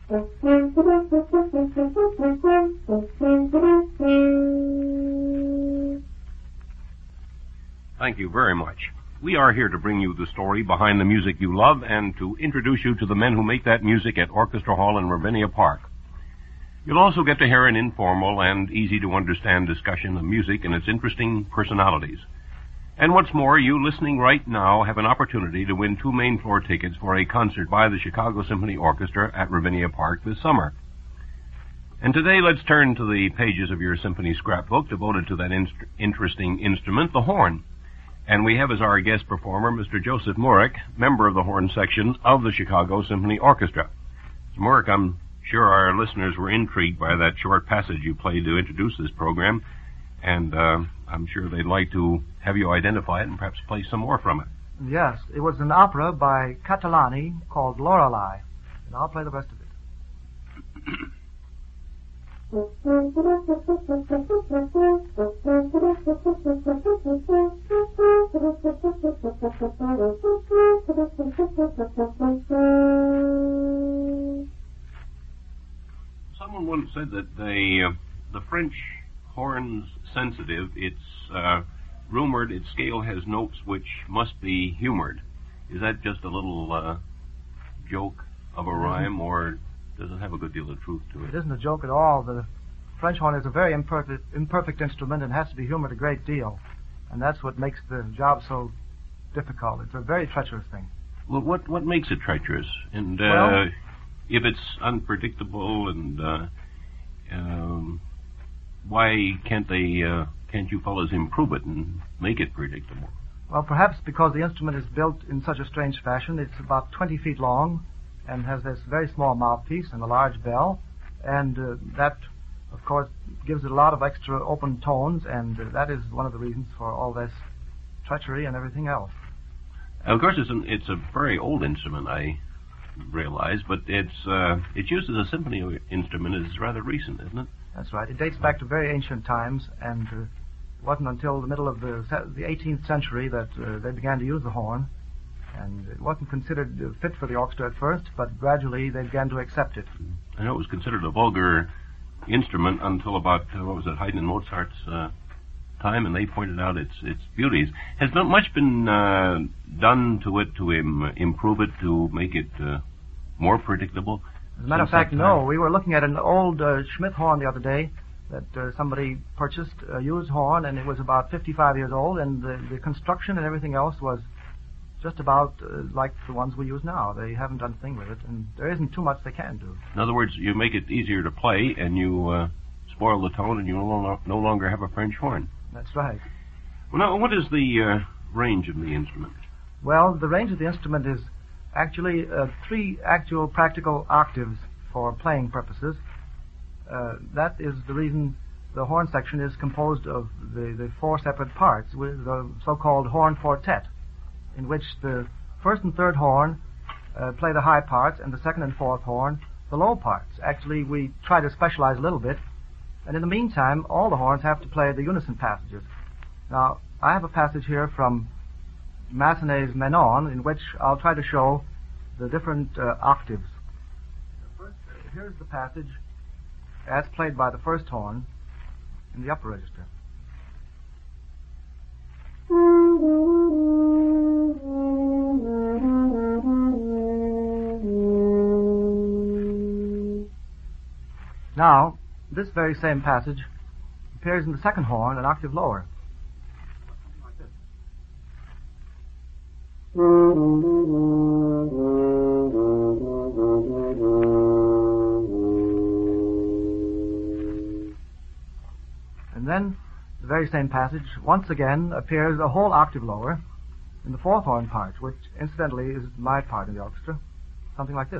Thank you very much. We are here to bring you the story behind the music you love and to introduce you to the men who make that music at Orchestra Hall in Ravinia Park. You'll also get to hear an informal and easy-to-understand discussion of music and its interesting personalities. And what's more, you listening right now have an opportunity to win 2 main floor tickets for a concert by the Chicago Symphony Orchestra at Ravinia Park this summer. And today, let's turn to the pages of your symphony scrapbook devoted to that interesting instrument, the horn. And we have as our guest performer Mr. Joseph Murick, member of the horn section of the Chicago Symphony Orchestra. Mr. Murick, I'm sure our listeners were intrigued by that short passage you played to introduce this program, and I'm sure they'd like to have you identify it and perhaps play some more from it. Yes, it was an opera by Catalani called Lorelei, and I'll play the rest of it. Someone once said that the French horn's sensitive. It's rumored its scale has notes which must be humored. Is that just a little joke of a rhyme, or does it have a good deal of truth to it? It isn't a joke at all. The French horn is a very imperfect instrument and has to be humored a great deal. And that's what makes the job so difficult. It's a very treacherous thing. Well, what makes it treacherous? And if it's unpredictable, and why can't you fellows improve it and make it predictable? Well, perhaps because the instrument is built in such a strange fashion. It's about 20 feet long and has this very small mouthpiece and a large bell, and that, of course, gives it a lot of extra open tones, and that is one of the reasons for all this treachery and everything else. Of course, it's a very old instrument, I realize, but its use as a symphony instrument is rather recent, isn't it? That's right. It dates back to very ancient times, and it wasn't until the middle of the 18th century that they began to use the horn. And it wasn't considered fit for the orchestra at first, but gradually they began to accept it. I know it was considered a vulgar instrument until about, Haydn and Mozart's time, and they pointed out its beauties. Has not much been done to it to improve it, to make it more predictable? As a matter of fact, no. We were looking at an old Schmidt horn the other day that somebody purchased, a used horn, and it was about 55 years old, and the construction and everything else was just about like the ones we use now. They haven't done a thing with it, and there isn't too much they can do. In other words, you make it easier to play, and you spoil the tone, and you no longer have a French horn. That's right. Well, now, what is the range of the instrument? Well, the range of the instrument is actually 3 actual practical octaves for playing purposes. That is the reason the horn section is composed of the 4 separate parts, with the so-called horn quartet, in which the first and third horn play the high parts, and the second and fourth horn the low parts. Actually, we try to specialize a little bit, and in the meantime, all the horns have to play the unison passages. Now, I have a passage here from Massenet's Manon, in which I'll try to show the different octaves. First, here's the passage as played by the first horn in the upper register. Now, this very same passage appears in the second horn, an octave lower. Like this. And then the very same passage once again appears a whole octave lower in the fourth horn part, which incidentally is my part in the orchestra, something like this.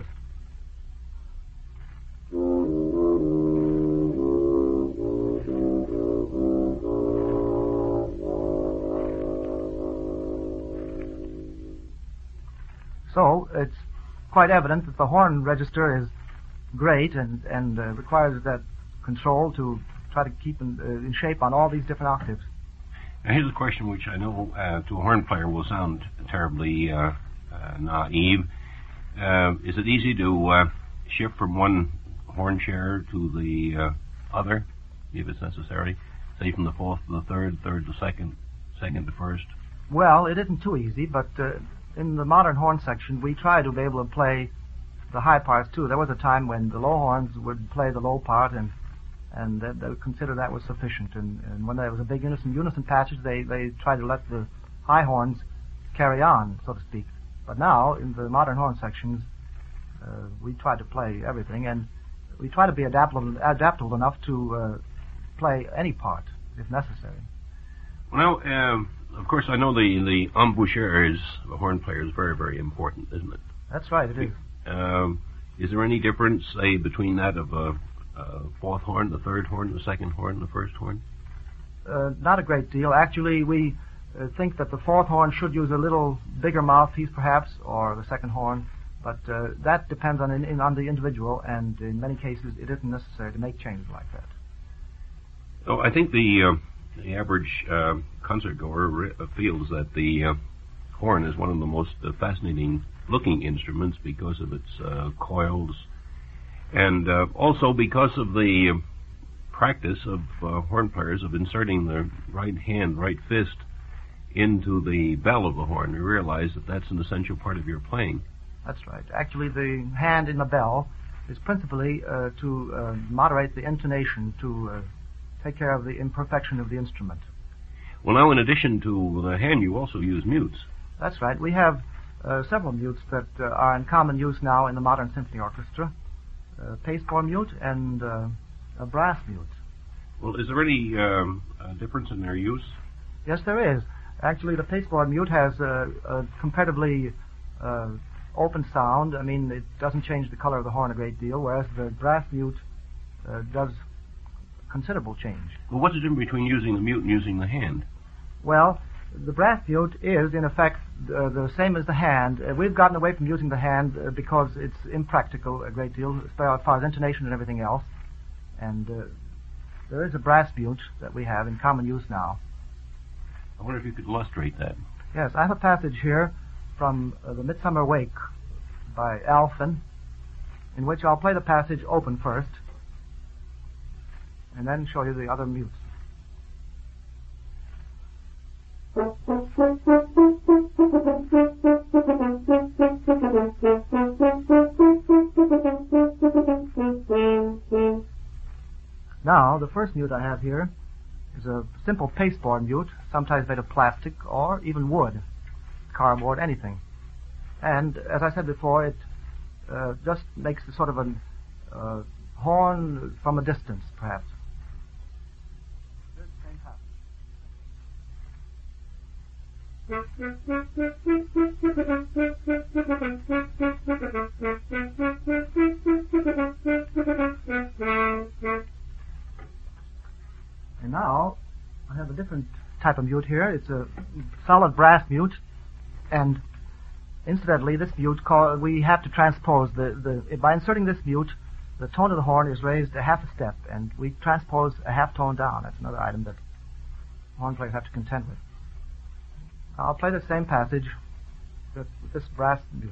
So it's quite evident that the horn register is great and requires that control to try to keep in shape on all these different octaves. Now, here's a question which I know to a horn player will sound terribly naive. Is it easy to shift from one horn chair to the other, if it's necessary? Say from the fourth to the third, third to second, second to first? Well, it isn't too easy, but in the modern horn section, we try to be able to play the high parts too. There was a time when the low horns would play the low part, and they would consider that was sufficient. And when there was a big unison passage, they tried to let the high horns carry on, so to speak. But now, in the modern horn sections, we try to play everything, and we try to be adaptable enough to play any part, if necessary. Well, of course, I know the embouchure is a horn player is very, very important, isn't it? That's right, it is. Is there any difference, say, between that of a fourth horn, the third horn, the second horn, the first horn? Not a great deal. Actually, we think that the fourth horn should use a little bigger mouthpiece, perhaps, or the second horn, but that depends on the individual, and in many cases it isn't necessary to make changes like that. So I think the average concertgoer feels that the horn is one of the most fascinating looking instruments because of its coils, and also because of the practice of horn players of inserting the right hand, right fist into the bell of the horn. You realize that that's an essential part of your playing. That's right. Actually, the hand in the bell is principally to moderate the intonation, to take care of the imperfection of the instrument. Well, now, in addition to the hand, you also use mutes. That's right. We have several mutes that are in common use now in the modern symphony orchestra. Pasteboard mute and a brass mute. Well, is there any difference in their use? Yes, there is. Actually, the pasteboard mute has a comparatively open sound. I mean, it doesn't change the color of the horn a great deal, whereas the brass mute does considerable change. Well, what's the difference between using the mute and using the hand? Well, the brass mute is, in effect, the same as the hand. We've gotten away from using the hand because it's impractical a great deal as far as intonation and everything else. And there is a brass mute that we have in common use now. I wonder if you could illustrate that. Yes, I have a passage here from the Midsummer Wake by Alphen, in which I'll play the passage open first, and then show you the other mutes. Now, the first mute I have here is a simple pasteboard mute, sometimes made of plastic or even wood, cardboard, anything. And as I said before, it just makes a sort of a horn from a distance, perhaps. And now I have a different type of mute here. It's a solid brass mute, and incidentally, this mute we have to transpose by inserting this mute, the tone of the horn is raised a half a step, and we transpose a half tone down. That's another item that horn players have to contend with. I'll play the same passage with this brass mute.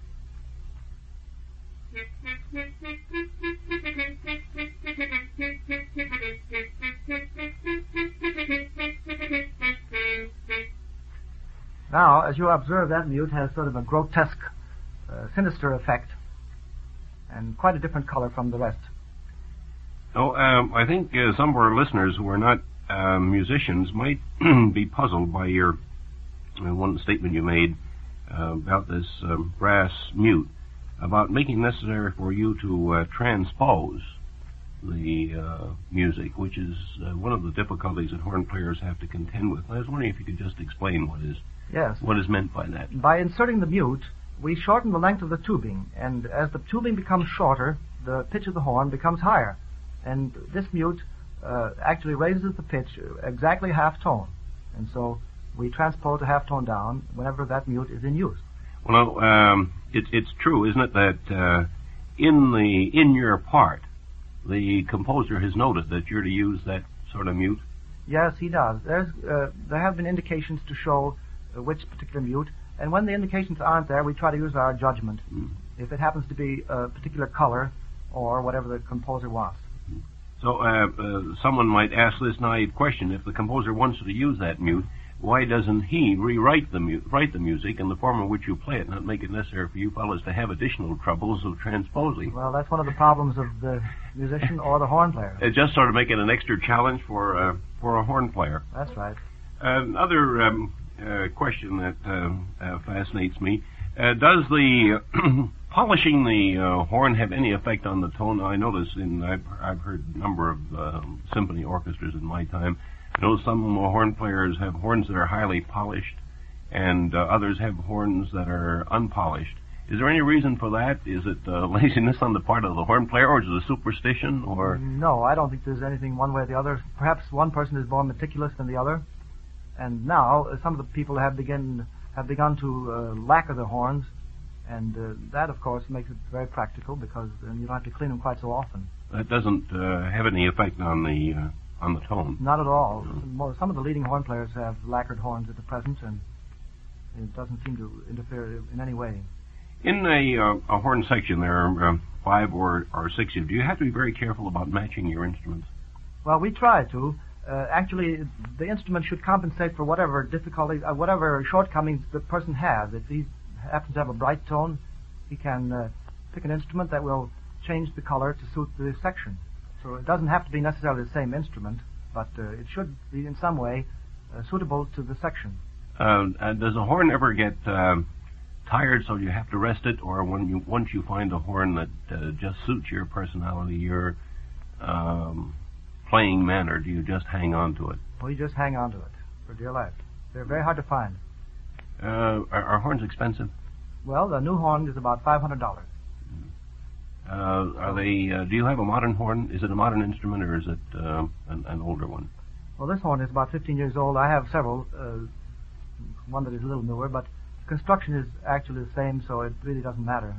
Now, as you observe, that mute has sort of a grotesque, sinister effect, and quite a different color from the rest. Oh, I think some of our listeners who are not musicians might be puzzled by your one statement you made about this brass mute, about making necessary for you to transpose the music, which is one of the difficulties that horn players have to contend with. I was wondering if you could just explain what is meant by that. By inserting the mute, we shorten the length of the tubing, and as the tubing becomes shorter, the pitch of the horn becomes higher. And this mute actually raises the pitch exactly half tone. And so we transpose a half tone down whenever that mute is in use. Well, it's true, isn't it, that in your part, the composer has noted that you're to use that sort of mute? Yes, he does. There have been indications to show which particular mute, and when the indications aren't there, we try to use our judgment if it happens to be a particular color or whatever the composer wants. So someone might ask this naive question: if the composer wants to use that mute, why doesn't he rewrite the music in the form in which you play it, not make it necessary for you fellows to have additional troubles of transposing? Well, that's one of the problems of the musician or the horn player. It just sort of make it an extra challenge for a horn player. That's right. Another question that fascinates me: does the polishing the horn have any effect on the tone? I notice I've heard a number of symphony orchestras in my time. I know some horn players have horns that are highly polished, and others have horns that are unpolished. Is there any reason for that? Is it laziness on the part of the horn player, or is it a superstition? Or no, I don't think there's anything one way or the other. Perhaps one person is more meticulous than the other, and now some of the people have begun to lacquer their horns, and that, of course, makes it very practical because you don't have to clean them quite so often. That doesn't have any effect on the tone? Not at all. Some of the leading horn players have lacquered horns at the present, and it doesn't seem to interfere in any way. In a horn section, there are 5 or 6 of you. Do you have to be very careful about matching your instruments? Well, we try to. Actually, the instrument should compensate for whatever difficulties, whatever shortcomings the person has. If he happens to have a bright tone, he can pick an instrument that will change the color to suit the section. So it doesn't have to be necessarily the same instrument, but it should be in some way suitable to the section. Does a horn ever get tired so you have to rest it, or once you find a horn that just suits your personality, your playing manner, do you just hang on to it? Well, you just hang on to it for dear life. They're very hard to find. Are horns expensive? Well, the new horn is about $500. Are they? Do you have a modern horn? Is it a modern instrument, or is it an older one? Well, this horn is about 15 years old. I have several. One that is a little newer, but construction is actually the same, so it really doesn't matter.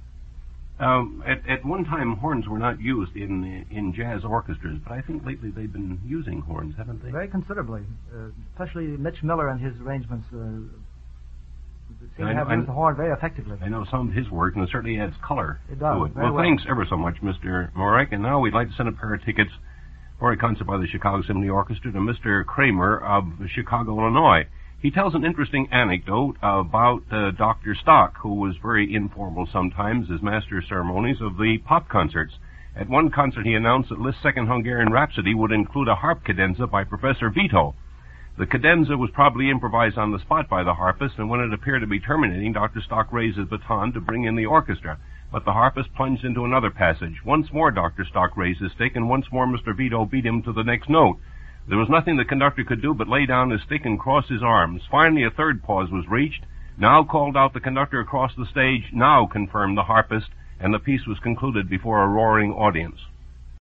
At one time, horns were not used in jazz orchestras, but I think lately they've been using horns, haven't they? Very considerably, especially Mitch Miller and his arrangements. Seem to have used the horn very effectively. I know some of his work, and it certainly adds color to it. Well, thanks ever so much, Mr. Morek. And now we'd like to send a pair of tickets for a concert by the Chicago Symphony Orchestra to Mr. Kramer of Chicago, Illinois. He tells an interesting anecdote about Dr. Stock, who was very informal sometimes as master of ceremonies of the pop concerts. At one concert, he announced that Liszt's Second Hungarian Rhapsody would include a harp cadenza by Professor Vito. The cadenza was probably improvised on the spot by the harpist, and when it appeared to be terminating, Dr. Stock raised his baton to bring in the orchestra. But the harpist plunged into another passage. Once more Dr. Stock raised his stick, and once more Mr. Vito beat him to the next note. There was nothing the conductor could do but lay down his stick and cross his arms. Finally, a third pause was reached. Now called out the conductor across the stage. Now confirmed the harpist, and the piece was concluded before a roaring audience.